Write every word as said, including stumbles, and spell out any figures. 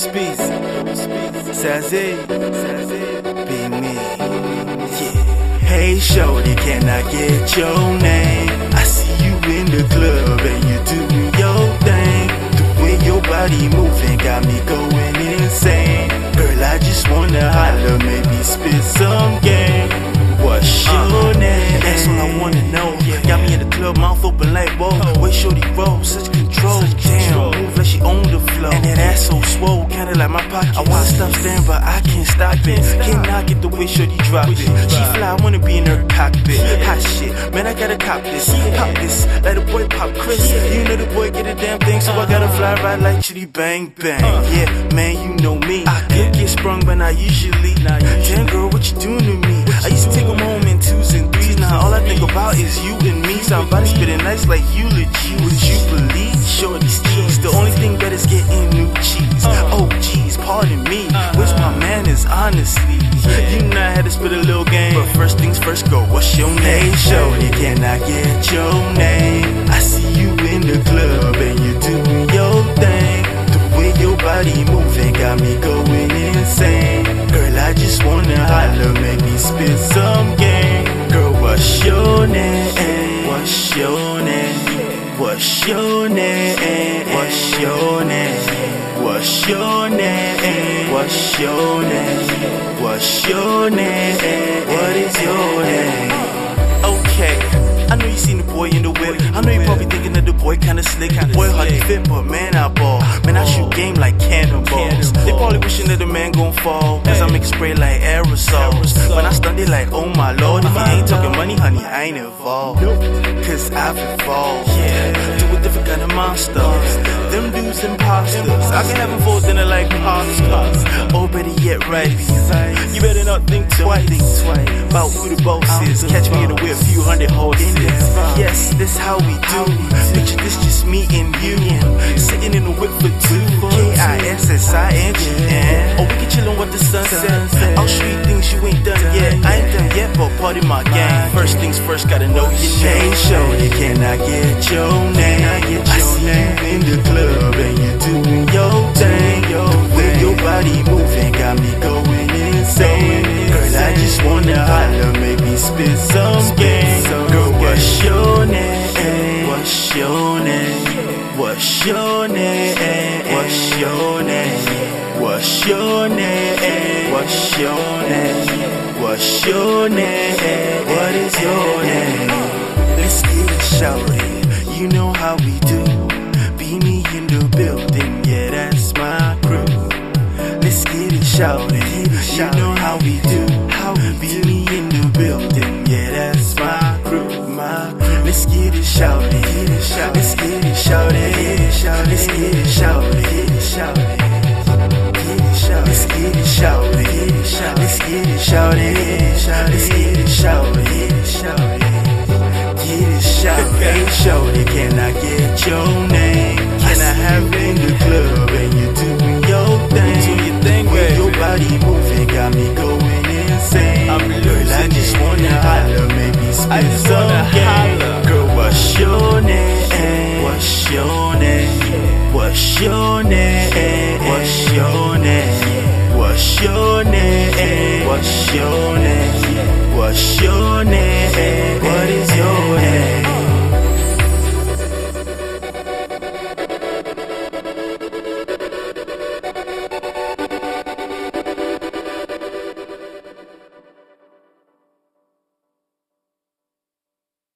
speed. Sassy, be me. Yeah. Hey, shorty, can I get your name? I see you in the club and you doing your thing. The way your body moving got me going insane. Girl, I just wanna holler, maybe spit some game. What's your name? That's all I wanna know. Got me in the club, mouth open like whoa. Way shorty roll, such control. Damn, move like she own the flow. And that ass so swole, kinda like my pocket. I wanna stop staring, but I can't stop it. Can't knock it the way shorty drop it. She fly, I wanna be in her cockpit. Hot shit, man, I gotta cop this. Pop this, let the boy pop Chris. You know the boy get a damn thing, so I gotta fly right like chitty bang bang. Yeah, man, you know me. I could get sprung, but not usually. Damn girl, what you doing to me? I used to take them home in twos and threes. Now all I think about is you and me. Somebody spitting nice like eulogy. Would you believe? Shorty's cheese. The only thing better is getting new cheese. Oh geez, pardon me. Where's my manners, honestly? You know I had to spit a little game. But first things first, go, what's your name? Shorty, can I get your name? I see you in the club and you doing your thing. The way your body moving got me going insane. Girl, I just wanna holler, make me spit some game. Girl, what's your name? What's your name? What's your name? What's your name? What's your name? What's your name? What's your name? What is your name? Okay, I know you seen the boy in the whip. I know you probably thinking that the boy kinda slick. The boy hardly fit, but man, I ball. Man, I shoot game like cannonballs. They probably wishing that the man gon' fall, cause I make it spray like aerosols. When I stun it like, oh my lord. If you ain't talking money, honey, I ain't involved. Cause I've evolved, yeah, to a different kind of monster. Them dudes imposters. I can have them for dinner like pasta. Or better yet, right? You better not think twice about who the boss is. Catch me in the whip, few hundred horses. Yes, this how we do. Picture this, just me and you. Sitting in the whip for two. K I S S I N G N. Or we can chillin' with the sunset. I'll show you things you ain't done yet. I ain't done yet, but part of my game. First things first, gotta know your name. Shorty, can I get your name? I see you in the club and you doing your thing. The way your body moving got me going insane. Girl, I just wanna holler, make me spit some game. Girl, what's your name? What's your name? What's your name? What's your name? What's your name? What's your name? What's your name? What is your name? Let's get it, shawty. You know how we do. Be me in the building, yeah, that's my crew. Let's get it, shawty. You know how we do. How we be me in the building, yeah, that's my crew. My crew. Let's get it, shawty. Let's get it, shawty. Let's get it, shawty. Let's get it, shawty. Let's get it, shawty. Let's get it, shawty. Get it, shawty. Hey, shawty, can I get your name? Can I have you in the club and you doing your thing? Do your thing, baby. Your body moving got me going insane. I'm Girl, I just wanna holler, maybe spit some game. Girl, what's your name? What's your name? What's your name? What's your name? What's your name? What's your name? What's your name?